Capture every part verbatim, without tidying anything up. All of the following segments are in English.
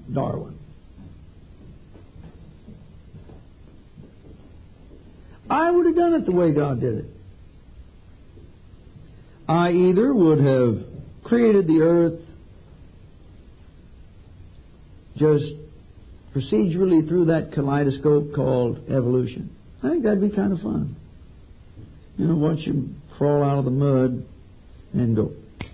Darwin. I would have done it the way God did it. I either would have created the earth just procedurally through that kaleidoscope called evolution. I think that'd be kind of fun. You know, watch you crawl out of the mud and go.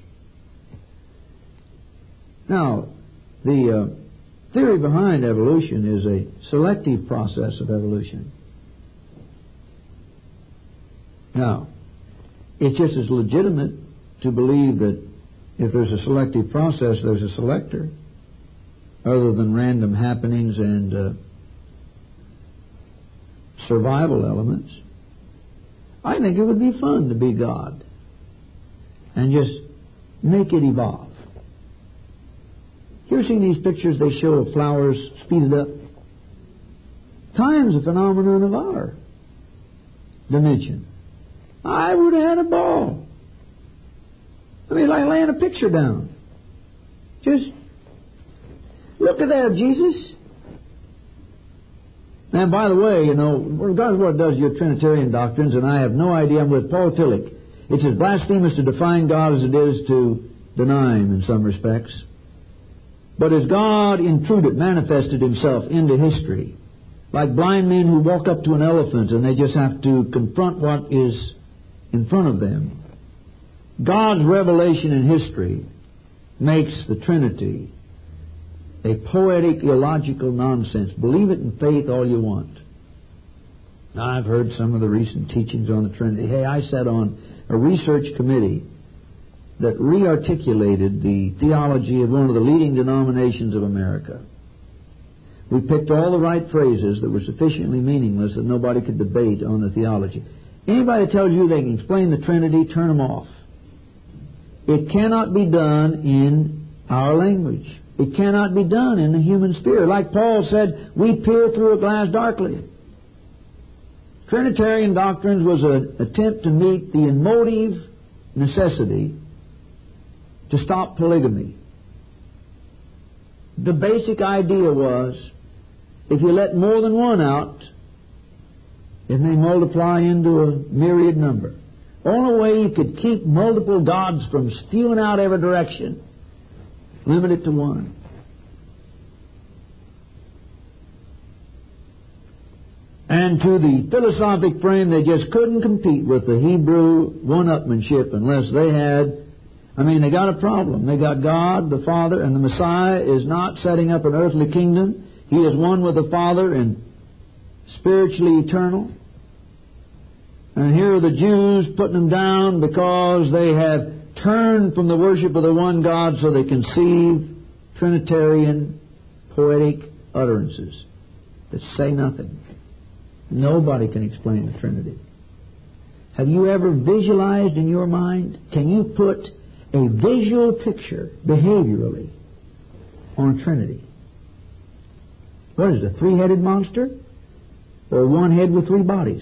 Now, the uh, theory behind evolution is a selective process of evolution. Now, it's just as legitimate to believe that if there's a selective process, there's a selector, other than random happenings and uh, survival elements. I think it would be fun to be God and just make it evolve. You ever seen these pictures they show of flowers speeded up? Time's a phenomenon of our dimension. I would have had a ball. I mean, like laying a picture down. Just look at that, Jesus. And by the way, you know, regardless of what it does to your Trinitarian doctrines, and I have no idea, I'm with Paul Tillich. It's as blasphemous to define God as it is to deny Him in some respects. But as God intruded, manifested Himself into history, like blind men who walk up to an elephant and they just have to confront what is in front of them, God's revelation in history makes the Trinity a poetic, illogical nonsense. Believe it in faith all you want. Now, I've heard some of the recent teachings on the Trinity. Hey, I sat on a research committee that re-articulated the theology of one of the leading denominations of America. We picked all the right phrases that were sufficiently meaningless that nobody could debate on the theology. Anybody that tells you they can explain the Trinity, turn them off. It cannot be done in our language. It cannot be done in the human spirit. Like Paul said, we peer through a glass darkly. Trinitarian doctrines was an attempt to meet the emotive necessity to stop polygamy. The basic idea was, if you let more than one out, it may multiply into a myriad number. Only way you could keep multiple gods from spewing out every direction, limit it to one. And to the philosophic frame, they just couldn't compete with the Hebrew one-upmanship unless they had, I mean, they got a problem. They got God, the Father, and the Messiah is not setting up an earthly kingdom. He is one with the Father and spiritually eternal. And here are the Jews putting them down because they have turned from the worship of the one God so they conceive Trinitarian poetic utterances that say nothing. Nobody can explain the Trinity. Have you ever visualized in your mind, can you put a visual picture behaviorally on Trinity? What is it, a three-headed monster? Or one head with three bodies?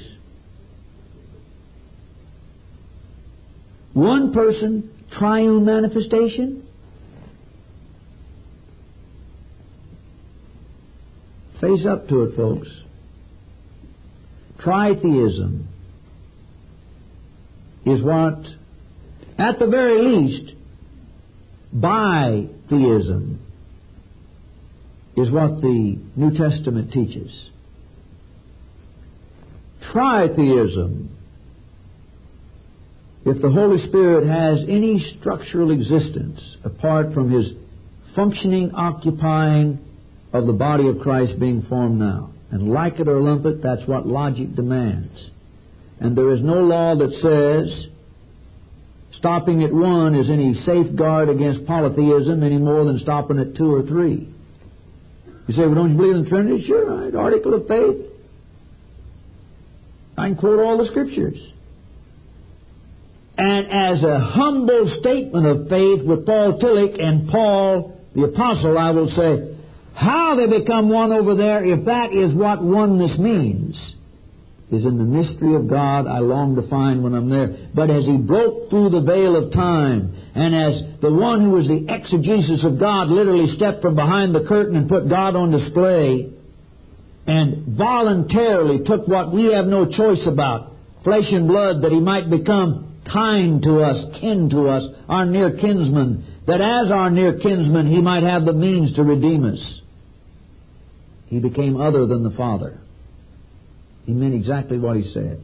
One person, triune manifestation? Face up to it, folks. Tritheism is what, at the very least, bitheism is what the New Testament teaches. Tritheism, if the Holy Spirit has any structural existence apart from His functioning, occupying of the body of Christ being formed now. And like it or lump it, that's what logic demands. And there is no law that says stopping at one is any safeguard against polytheism any more than stopping at two or three. You say, well, don't you believe in the Trinity? Sure, right. Article of faith. I can quote all the Scriptures. And as a humble statement of faith with Paul Tillich and Paul the Apostle, I will say, how they become one over there, if that is what oneness means, is in the mystery of God I long to find when I'm there. But as He broke through the veil of time, and as the one who was the exegesis of God literally stepped from behind the curtain and put God on display, and voluntarily took what we have no choice about, flesh and blood, that He might become kind to us, kin to us, our near kinsman, that as our near kinsman He might have the means to redeem us. He became other than the Father. He meant exactly what He said.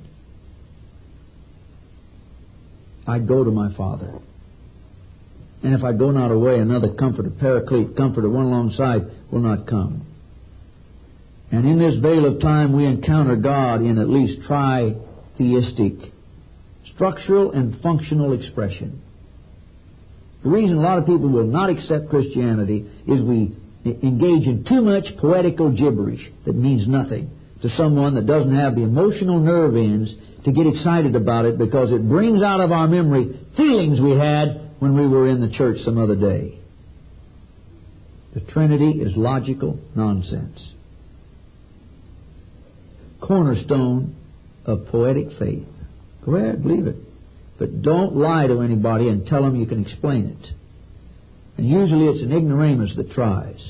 I go to my Father. And if I go not away, another comforter, paraclete, comforter, one alongside, will not come. And in this veil of time we encounter God in at least tri-theistic, structural and functional expression. The reason a lot of people will not accept Christianity is we engage in too much poetical gibberish that means nothing to someone that doesn't have the emotional nerve ends to get excited about it, because it brings out of our memory feelings we had when we were in the church some other day. The Trinity is logical nonsense. Cornerstone of poetic faith. Go ahead, believe it. But don't lie to anybody and tell them you can explain it. And usually it's an ignoramus that tries.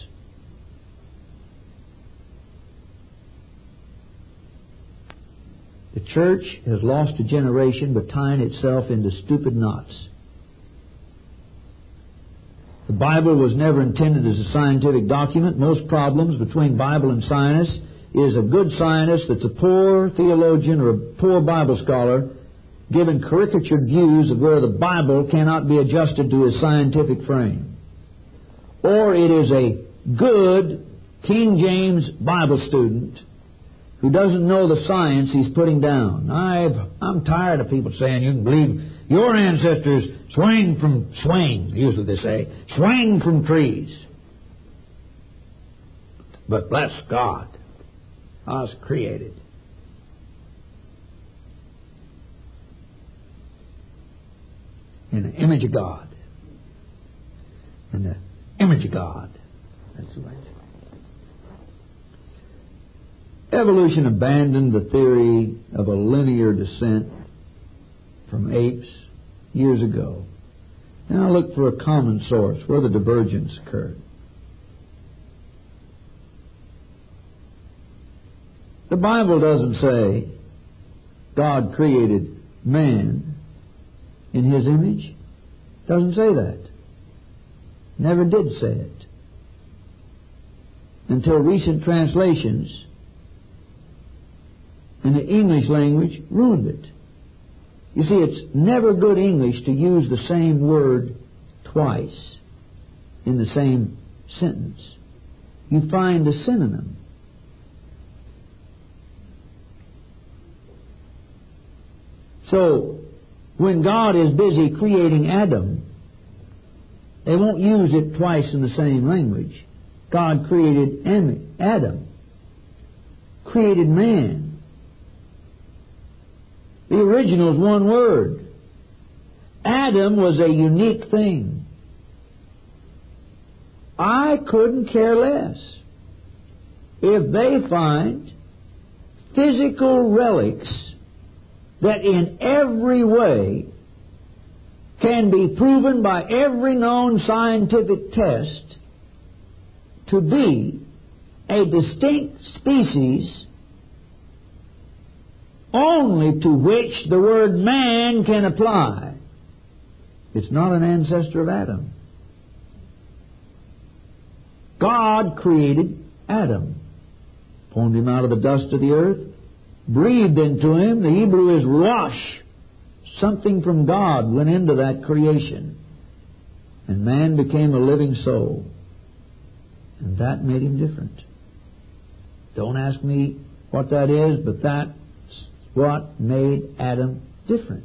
The church has lost a generation by tying itself into stupid knots. The Bible was never intended as a scientific document. Most problems between Bible and science is a good scientist that's a poor theologian or a poor Bible scholar giving caricatured views of where the Bible cannot be adjusted to his scientific frame. Or it is a good King James Bible student who doesn't know the science he's putting down. I've, I'm tired of people saying you can believe your ancestors swang from, swang, usually they say, swang from trees. But bless God, I was created. In the image of God. In the image of God. That's the way. Evolution abandoned the theory of a linear descent from apes years ago. Now look for a common source where the divergence occurred. The Bible doesn't say God created man in His image. Doesn't say that. Never did say it. Until recent translations in the English language ruined it. You see, it's never good English to use the same word twice in the same sentence. You find a synonym. So, when God is busy creating Adam, they won't use it twice in the same language. God created Adam, created man. The original is one word. Adam was a unique thing. I couldn't care less if they find physical relics that in every way can be proven by every known scientific test to be a distinct species only to which the word man can apply. It's not an ancestor of Adam. God created Adam, formed him out of the dust of the earth, breathed into him. The Hebrew is ruach. Something from God went into that creation. And man became a living soul. And that made him different. Don't ask me what that is, but that's what made Adam different.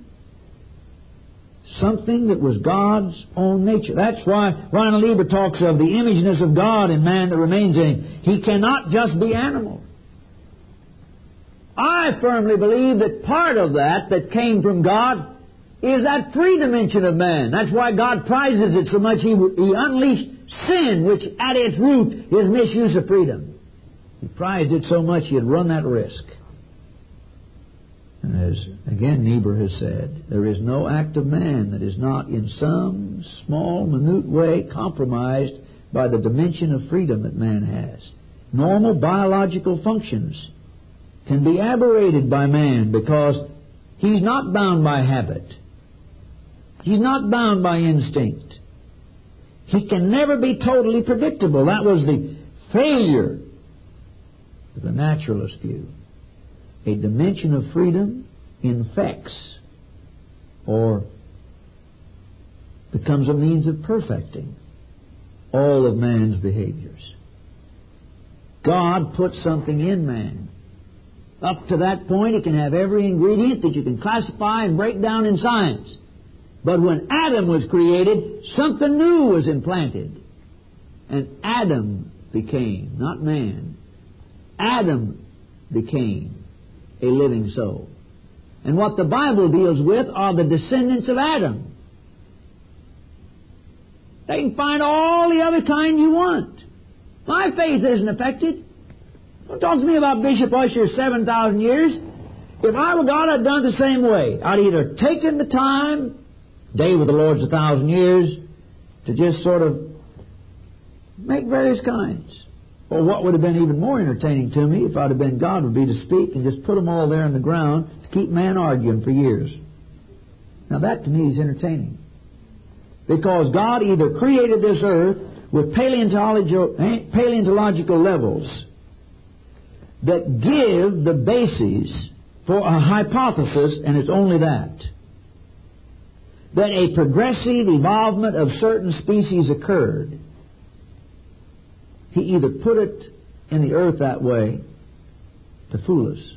Something that was God's own nature. That's why Reinhold Niebuhr talks of the imageness of God in man that remains in him. He cannot just be animal. I firmly believe that part of that that came from God is that free dimension of man. That's why God prizes it so much. He, he unleashed sin, which at its root is misuse of freedom. He prized it so much he had run that risk. And as, again, Niebuhr has said, there is no act of man that is not in some small, minute way compromised by the dimension of freedom that man has. Normal biological functions can be aberrated by man because he's not bound by habit. He's not bound by instinct. He can never be totally predictable. That was the failure of the naturalist view. A dimension of freedom infects or becomes a means of perfecting all of man's behaviors. God put something in man. Up to that point, it can have every ingredient that you can classify and break down in science. But when Adam was created, something new was implanted. And Adam became, not man, Adam became a living soul. And what the Bible deals with are the descendants of Adam. They can find all the other kind you want. My faith isn't affected. Don't talk to me about Bishop Ussher's seven thousand years. If I were God, I'd done it the same way. I'd either taken the time, day with the Lord's a thousand years, to just sort of make various kinds. Or what would have been even more entertaining to me if I'd have been God would be to speak and just put them all there on the ground to keep man arguing for years. Now that to me is entertaining. Because God either created this earth with paleontological, paleontological levels that give the basis for a hypothesis, and it's only that, that a progressive evolvement of certain species occurred. He either put it in the earth that way to fool us,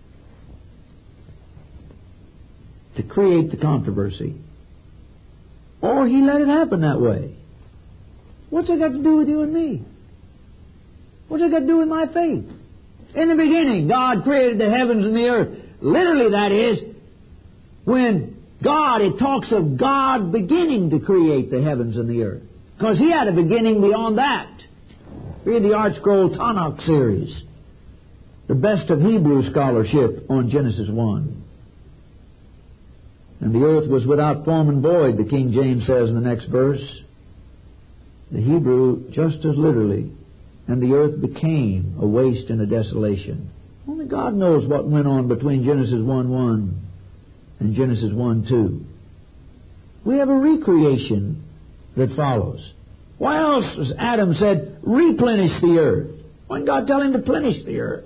to create the controversy, or He let it happen that way. What's that got to do with you and me? What's that got to do with my faith? In the beginning, God created the heavens and the earth. Literally, that is, when God, it talks of God beginning to create the heavens and the earth. Because He had a beginning beyond that. Read the Art Scroll Tanakh series. The best of Hebrew scholarship on Genesis one. And the earth was without form and void, the King James says in the next verse. The Hebrew, just as literally, and the earth became a waste and a desolation. Only God knows what went on between Genesis one one and Genesis one two. We have a recreation that follows. Why else, as Adam said, replenish the earth? Why didn't God tell him to plenish the earth?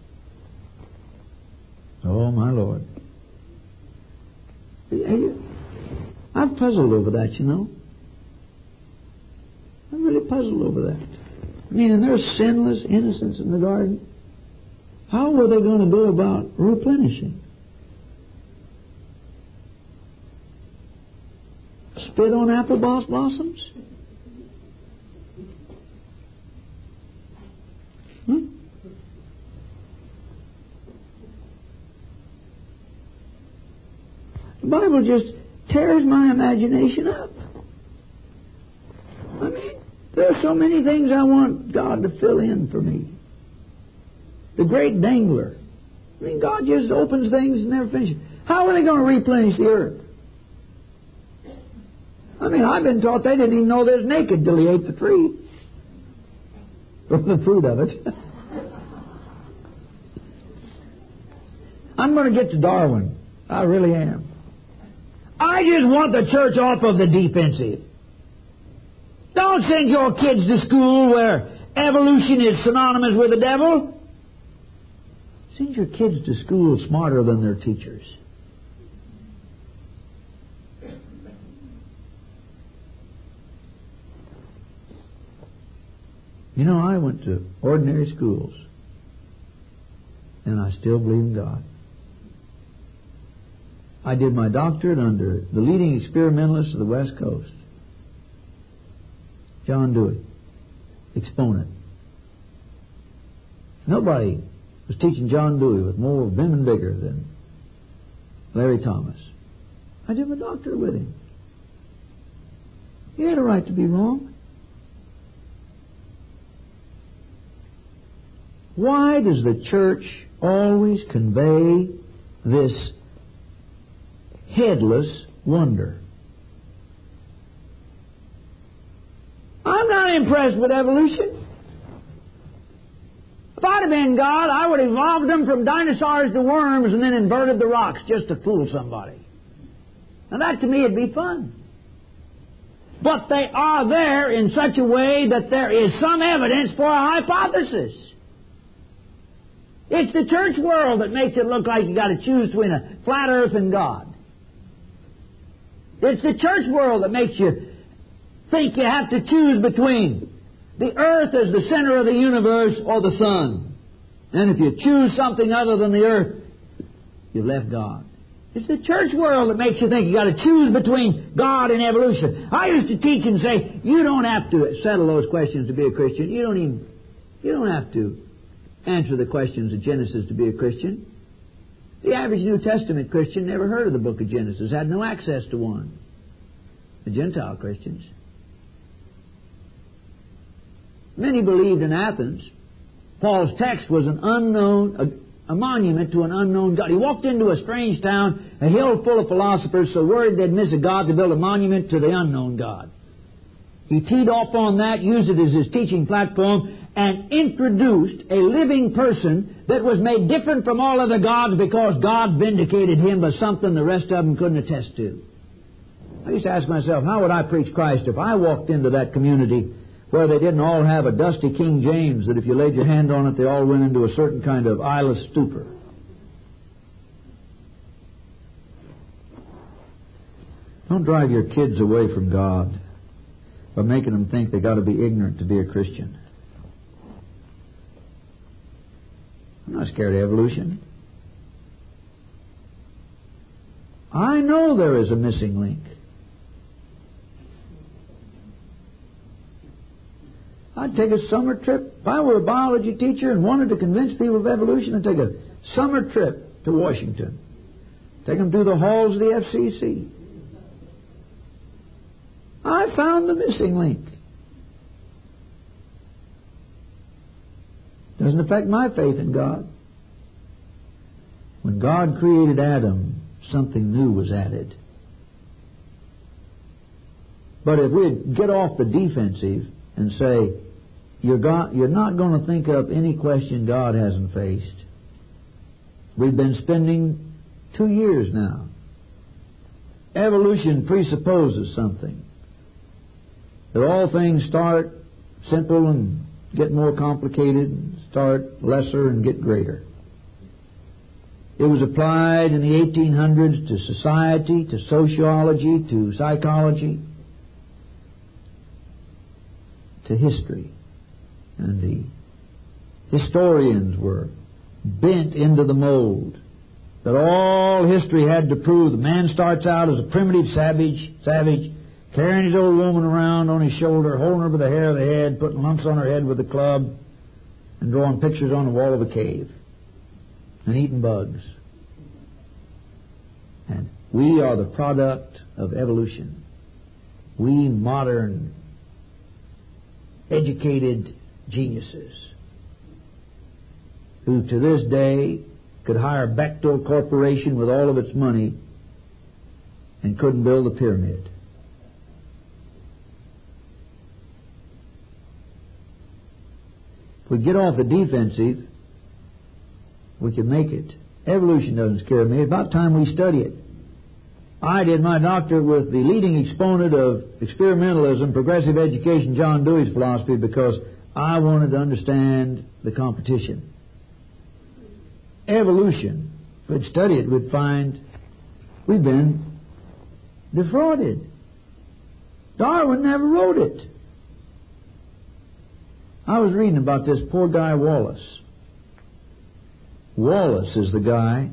Oh, my Lord. I've puzzled over that, you know. I'm really puzzled over that. I mean, and there's sinless innocence in the garden. How were they going to go about replenishing? Spit on apple blossoms? Hmm? The Bible just tears my imagination up. I mean, there are so many things I want God to fill in for me. The great dangler. I mean, God just opens things and never finishes. How are they going to replenish the earth? I mean, I've been taught they didn't even know they was naked till He ate the tree. Or the fruit of it. I'm going to get to Darwin. I really am. I just want the church off of the defensive. Don't send your kids to school where evolution is synonymous with the devil. Send your kids to school smarter than their teachers. You know, I went to ordinary schools, and I still believe in God. I did my doctorate under the leading experimentalist of the West Coast, John Dewey, exponent. Nobody was teaching John Dewey with more vim and vigor than Larry Thomas. I did my doctorate with him. He had a right to be wrong. Why does the church always convey this headless wonder. I'm not impressed with evolution. If I'd have been God, I would have evolved them from dinosaurs to worms and then inverted the rocks just to fool somebody. Now that to me would be fun. But they are there in such a way that there is some evidence for a hypothesis. It's the church world that makes it look like you got to choose between a flat earth and God. It's the church world that makes you think you have to choose between the earth as the center of the universe or the sun. And if you choose something other than the earth, you've left God. It's the church world that makes you think you got to choose between God and evolution. I used to teach and say, you don't have to settle those questions to be a Christian. You don't even, you don't have to answer the questions of Genesis to be a Christian. The average New Testament Christian never heard of the book of Genesis, had no access to one. The Gentile Christians. Many believed in Athens. Paul's text was an unknown, a, a monument to an unknown God. He walked into a strange town, a hill full of philosophers, so worried they'd miss a God to build a monument to the unknown God. He teed off on that, used it as his teaching platform, and introduced a living person that was made different from all other gods because God vindicated him by something the rest of them couldn't attest to. I used to ask myself, how would I preach Christ if I walked into that community where they didn't all have a dusty King James that if you laid your hand on it, they all went into a certain kind of eyeless stupor? Don't drive your kids away from God by making them think they got to be ignorant to be a Christian. I'm not scared of evolution. I know there is a missing link. I'd take a summer trip. If I were a biology teacher and wanted to convince people of evolution, I'd take a summer trip to Washington. Take them through the halls of the F C C. I found the missing link. Doesn't affect my faith in God. When God created Adam, something new was added. But if we'd get off the defensive and say, you're, God, you're not going to think up any question God hasn't faced. We've been spending two years now. Evolution presupposes something. That all things start simple and get more complicated, start lesser and get greater. It was applied in the eighteen hundreds to society, to sociology, to psychology, to history. And the historians were bent into the mold that all history had to prove. The man starts out as a primitive savage, savage, carrying his old woman around on his shoulder, holding her by the hair of the head, putting lumps on her head with a club, and drawing pictures on the wall of a cave, and eating bugs. And we are the product of evolution. We modern, educated geniuses who to this day could hire Bechtel Corporation with all of its money and couldn't build a pyramid. If we get off the defensive, we can make it. Evolution doesn't scare me. It's about time we study it. I did my doctorate with the leading exponent of experimentalism, progressive education, John Dewey's philosophy, because I wanted to understand the competition. Evolution, if we'd study it, we'd find we've been defrauded. Darwin never wrote it. I was reading about this poor guy Wallace. Wallace is the guy.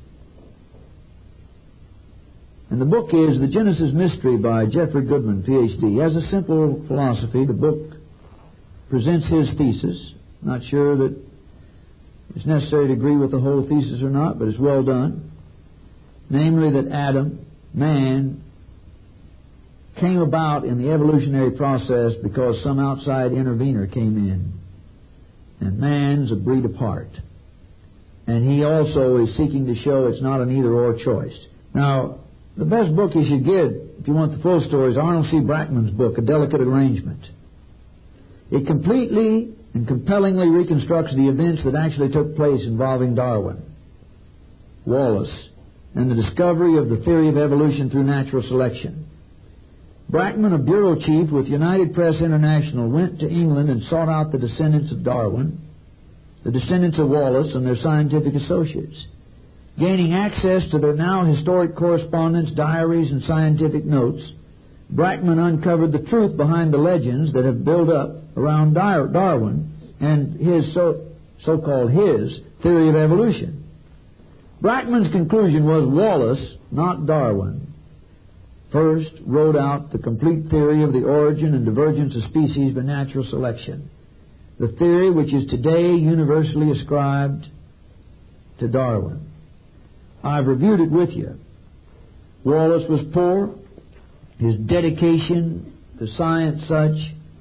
And the book is The Genesis Mystery by Jeffrey Goodman, P H D He has a simple philosophy. The book presents his thesis. Not sure that it's necessary to agree with the whole thesis or not, but it's well done. Namely that Adam, man, came about in the evolutionary process because some outside intervener came in. And man's a breed apart. And he also is seeking to show it's not an either-or choice. Now, the best book you should get, if you want the full story, is Arnold C. Brackman's book, A Delicate Arrangement. It completely and compellingly reconstructs the events that actually took place involving Darwin, Wallace, and the discovery of the theory of evolution through natural selection. Brackman, a bureau chief with United Press International, went to England and sought out the descendants of Darwin, the descendants of Wallace, and their scientific associates. Gaining access to their now historic correspondence, diaries, and scientific notes, Brackman uncovered the truth behind the legends that have built up around Dar- Darwin and his so, so-called his theory of evolution. Brackman's conclusion was Wallace, not Darwin, first wrote out the complete theory of the origin and divergence of species by natural selection, the theory which is today universally ascribed to Darwin. I've reviewed it with you. Wallace was poor. His dedication to science such.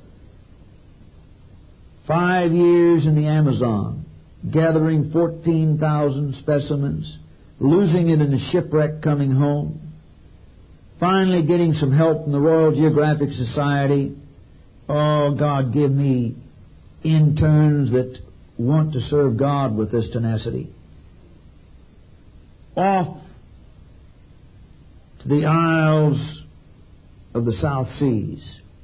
Five years in the Amazon, gathering fourteen thousand specimens, losing it in a shipwreck coming home, finally getting some help from the Royal Geographic Society. Oh, God, give me interns that want to serve God with this tenacity. Off to the Isles of the South Seas,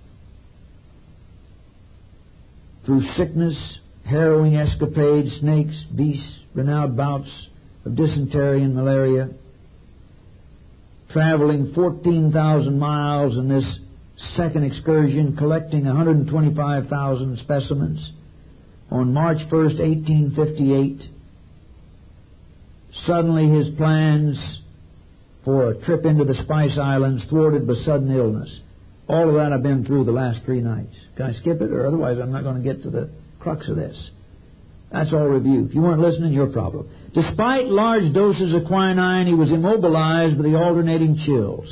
through sickness, harrowing escapades, snakes, beasts, renowned bouts of dysentery and malaria, traveling fourteen thousand miles in this second excursion, collecting one hundred twenty-five thousand specimens. On March first, eighteen fifty-eight, suddenly his plans for a trip into the Spice Islands thwarted by sudden illness. All of that I've been through the last three nights. Can I skip it? Or otherwise I'm not going to get to the crux of this. That's all review. If you weren't listening, your problem. Despite large doses of quinine, he was immobilized by the alternating chills,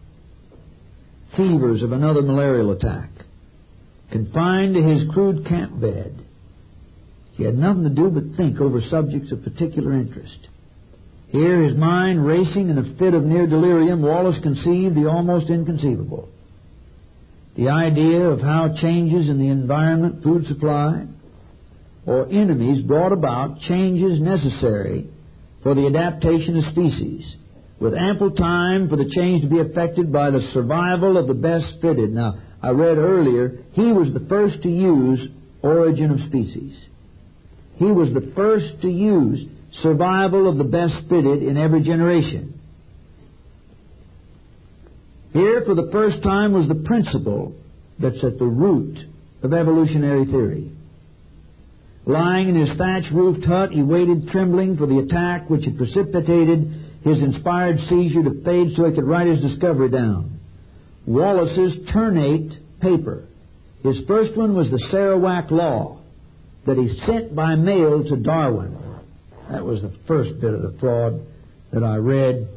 fevers of another malarial attack. Confined to his crude camp bed, he had nothing to do but think over subjects of particular interest. Here, his mind racing in a fit of near delirium, Wallace conceived the almost inconceivable. The idea of how changes in the environment, food supply, or enemies brought about changes necessary for the adaptation of species, with ample time for the change to be effected by the survival of the best fitted. Now, I read earlier, he was the first to use origin of species. He was the first to use survival of the best fitted in every generation. Here, for the first time, was the principle that's at the root of evolutionary theory. Lying in his thatch-roofed hut, he waited trembling for the attack which had precipitated his inspired seizure to fade so he could write his discovery down. Wallace's ternate paper. His first one was the Sarawak Law that he sent by mail to Darwin. That was the first bit of the fraud that I read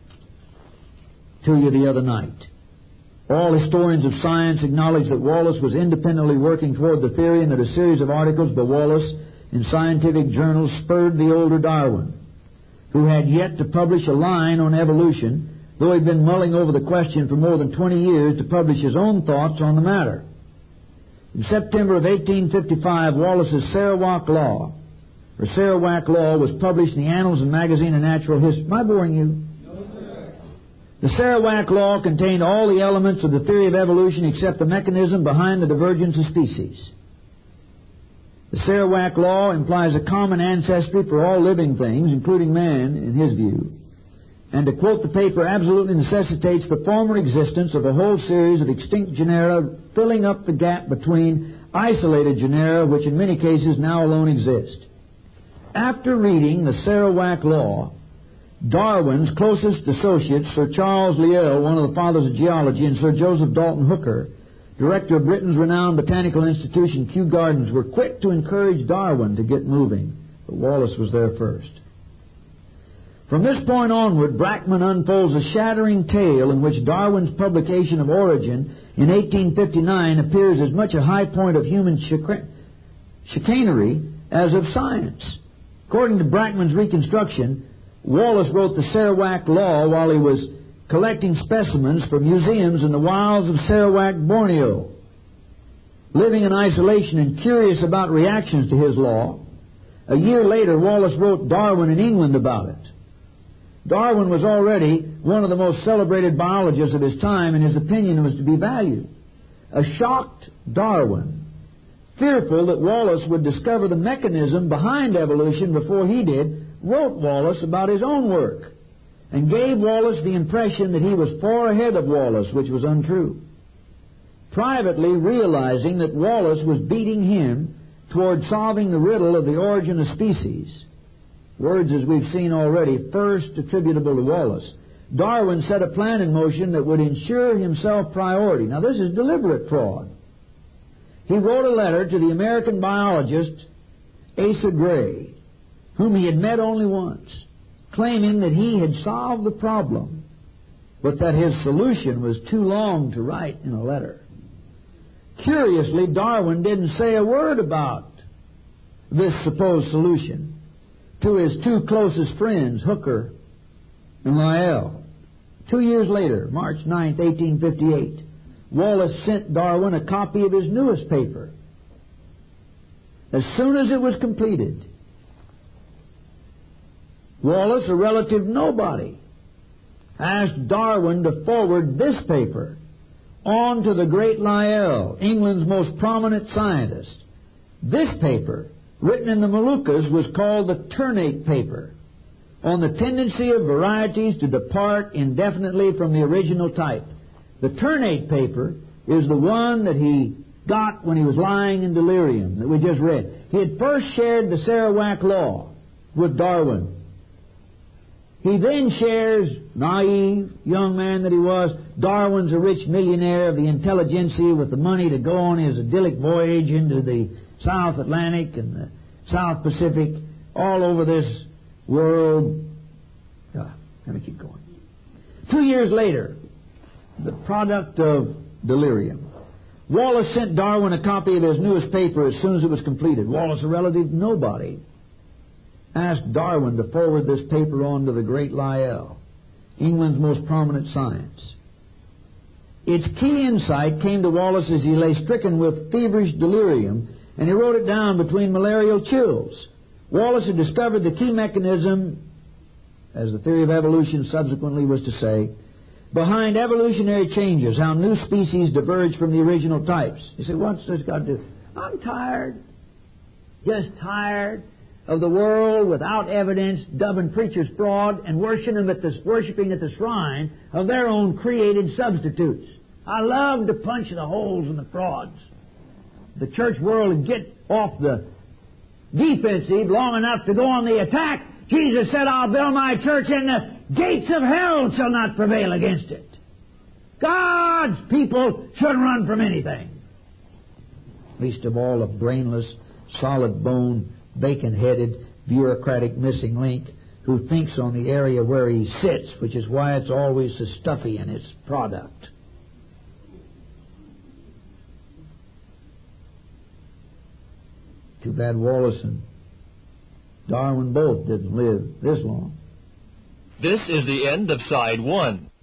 to you the other night. All historians of science acknowledge that Wallace was independently working toward the theory, and that a series of articles by Wallace in scientific journals spurred the older Darwin, who had yet to publish a line on evolution, though he'd been mulling over the question for more than twenty years, to publish his own thoughts on the matter. In September of eighteen fifty-five, Wallace's Sarawak Law, or Sarawak Law, was published in the Annals and Magazine of Natural History. Am I boring you? The Sarawak Law contained all the elements of the theory of evolution except the mechanism behind the divergence of species. The Sarawak Law implies a common ancestry for all living things, including man, in his view. And to quote the paper, absolutely necessitates the former existence of a whole series of extinct genera, filling up the gap between isolated genera, which in many cases now alone exist. After reading the Sarawak Law, Darwin's closest associates, Sir Charles Lyell, one of the fathers of geology, and Sir Joseph Dalton Hooker, director of Britain's renowned botanical institution, Kew Gardens, were quick to encourage Darwin to get moving, but Wallace was there first. From this point onward, Brackman unfolds a shattering tale in which Darwin's publication of Origin in eighteen fifty-nine appears as much a high point of human chicanery as of science. According to Brackman's reconstruction, Wallace wrote the Sarawak Law while he was collecting specimens for museums in the wilds of Sarawak, Borneo. Living in isolation and curious about reactions to his law, a year later Wallace wrote Darwin in England about it. Darwin was already one of the most celebrated biologists of his time, and his opinion was to be valued. A shocked Darwin, fearful that Wallace would discover the mechanism behind evolution before he did, wrote Wallace about his own work and gave Wallace the impression that he was far ahead of Wallace, which was untrue. Privately realizing that Wallace was beating him toward solving the riddle of the origin of species, words, as we've seen already, first attributable to Wallace, Darwin set a plan in motion that would ensure himself priority. Now, this is deliberate fraud. He wrote a letter to the American biologist Asa Gray, whom he had met only once, claiming that he had solved the problem, but that his solution was too long to write in a letter. Curiously, Darwin didn't say a word about this supposed solution to his two closest friends, Hooker and Lyell. Two years later, March ninth, eighteen fifty-eight, Wallace sent Darwin a copy of his newest paper. As soon as it was completed, Wallace, a relative nobody, asked Darwin to forward this paper on to the great Lyell, England's most prominent scientist. This paper, written in the Moluccas, was called the Ternate paper, on the tendency of varieties to depart indefinitely from the original type. The Ternate paper is the one that he got when he was lying in delirium, that we just read. He had first shared the Sarawak Law with Darwin. He then shares, naive young man that he was, Darwin's a rich millionaire of the intelligentsia with the money to go on his idyllic voyage into the South Atlantic and the South Pacific, all over this world. Ah, let me keep going. Two years later, the product of delirium, Wallace sent Darwin a copy of his newest paper as soon as it was completed. Wallace, a relative nobody, asked Darwin to forward this paper on to the great Lyell, England's most prominent science. Its key insight came to Wallace as he lay stricken with feverish delirium, and he wrote it down between malarial chills. Wallace had discovered the key mechanism, as the theory of evolution subsequently was to say, behind evolutionary changes, how new species diverge from the original types. You say, what's this got to do? I'm tired, just tired of the world without evidence dubbing preachers fraud and worshiping at, the, worshiping at the shrine of their own created substitutes. I love to punch the holes in the frauds. The church world would get off the defensive long enough to go on the attack. Jesus said, I'll build my church and the gates of hell shall not prevail against it. God's people shouldn't run from anything. Least of all a brainless, solid-boned, bacon-headed, bureaucratic missing link who thinks on the area where he sits, which is why it's always so stuffy in its product. Too bad Wallace and Darwin both didn't live this long. This is the end of Side one.